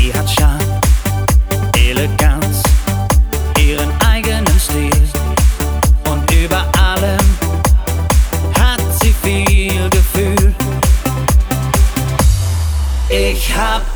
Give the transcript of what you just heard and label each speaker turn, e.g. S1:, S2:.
S1: Sie hat Charme, Eleganz, ihren eigenen Stil und über allem hat sie viel Gefühl. Ich hab